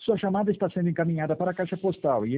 Sua chamada está sendo encaminhada para a caixa postal e